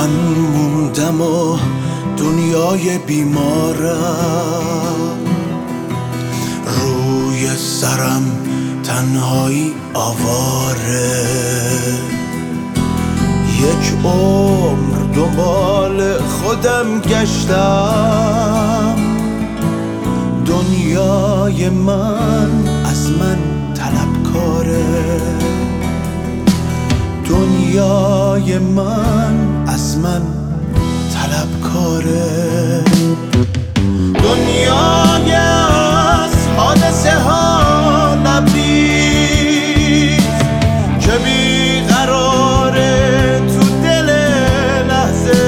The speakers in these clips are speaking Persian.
من موندم و دنیای بیمارم، روی سرم تنهایی آواره. یک عمر دنبال خودم گشتم، دنیای من از من طلبکاره. دنیای من از من طلبکاره. دنیای از حادثه ها لبریز که بیقراره تو دل لحظه.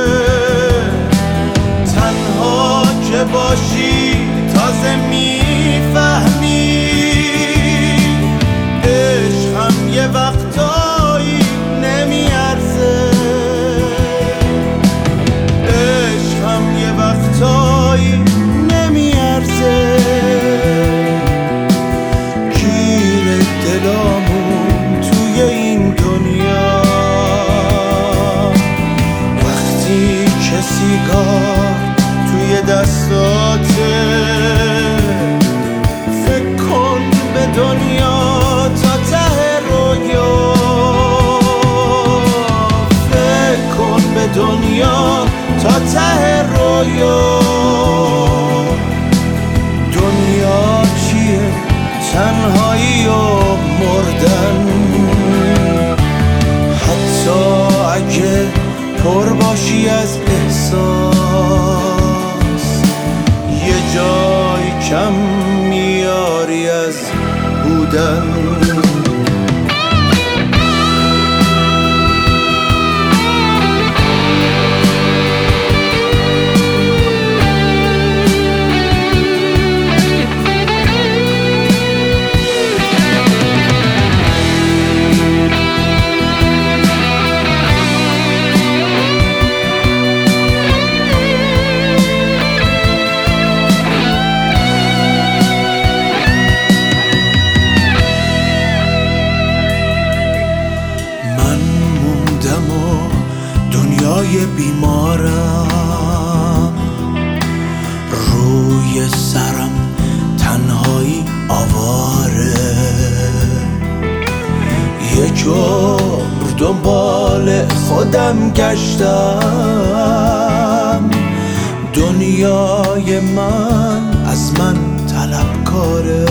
تنها که باشی تازه میفهمی عشق هم یه وقتایی نمیارزه. عشق هم یه وقتایی نمیارزه. گیر دلامون توی این دنیا وقتی که سیگار توی دستاته. فکر کن به دنیا تا ته رویا، فکر کن به دنیا تا ته رویا. دنیا چیه؟ تنهایی و مردن. حتی اگه پر باشی از احساس، یه جای کم میاری از بودن. دنیای بیمارم، روی سرم تنهایی آواره. یک عمر دنبال خودم گشتم، دنیای من از من طلبکاره.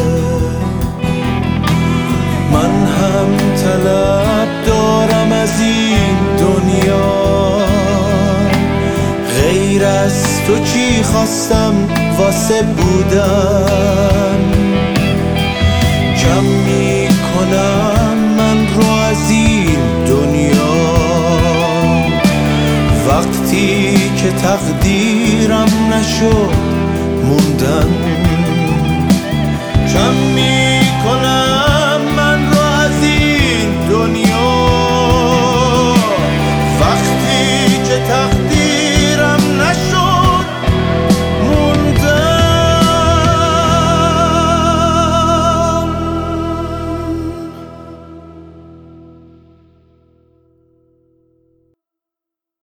من هم طلب دارم از این دنیا، غیر از تو چی خواستم واسه بودن. کم میکنم من رو از این دنیا وقتی که تقدیرم نشد موندن. کم